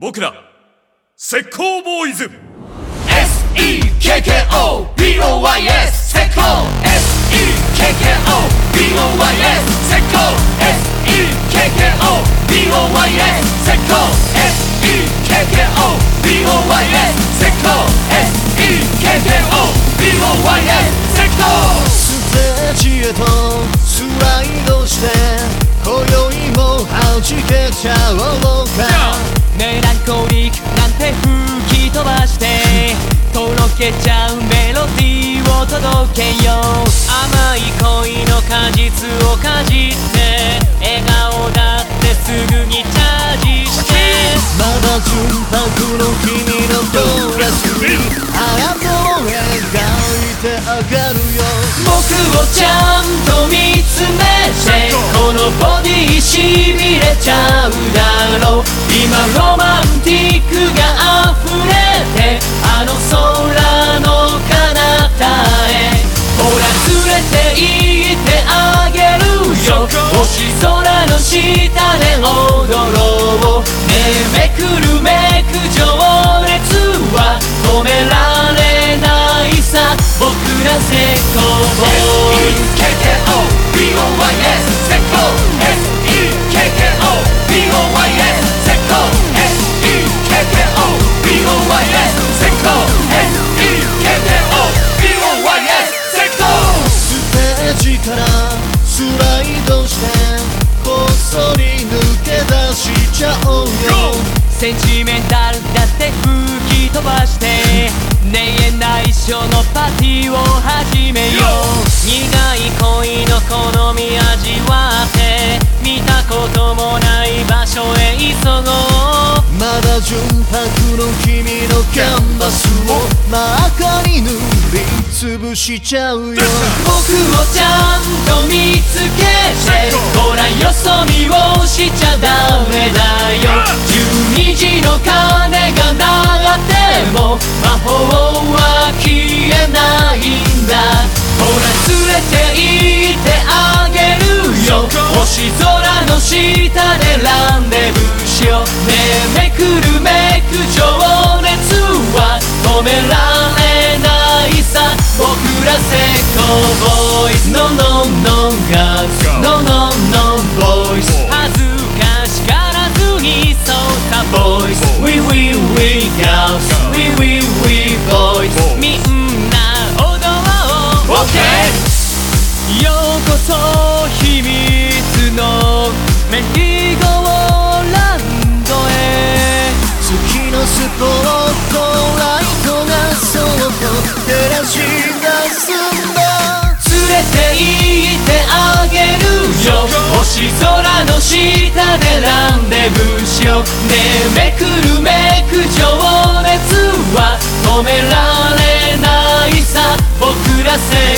僕ら石膏ボーイズ SEKKOBOYS 石膏 SEKKOBOYS 石膏 SEKKOBOYS 石膏 SEKKOBOYS 石膏 SEKKOBOYS 石膏ステージへとスライドして今宵も弾けちゃおうかメランコリックなんて吹き飛ばしてとろけちゃうメロディーを届けよう甘い恋の果実をかじって笑顔だってすぐにチャージしてまだ純白の君のドレスにあやとを描いてあげるよ僕をちゃんと見つめてこのボディしびれちゃうだろう今ロマンティックが溢れてあの空の彼方へほら連れて行ってあげるよ星空の下で踊ろうねえめくるめく情熱は止められないさ僕ら石膏ボーイズ SEKKOBOYS 石膏 SEKKOBOYS 石膏 SEKKOBOYS 石膏 SEKKOBOYS 石膏ステージからスライドしてこっそり抜け出しちゃおうよセンチメンタルだって吹き飛ばしてねえ内緒のパーティーを始めよう苦い恋の好み味わって見たこともない場所へ急ごうまだ純白の君のキャンバスを真っ赤に塗りつぶしちゃうよ僕をちゃんと見つけてほらよそ見をしちゃダメだよ12時の鐘が鳴っても魔法は消えないんだほら連れて行ってあげるよ星空の下でランデブーしようねえめくるめく情熱は止められないさ僕ら石膏ボーイズ No no no girls No no no boys 恥ずかしからずにそうさ boys We girls We boys みんな踊ろう OK ようこそ秘密のメリーゴーランドへ月のスポットライトがそっと照らし出すんだ連れて行ってあげるよ星空の下でランデブーしようねえめくるめく情熱は止められないさ僕ら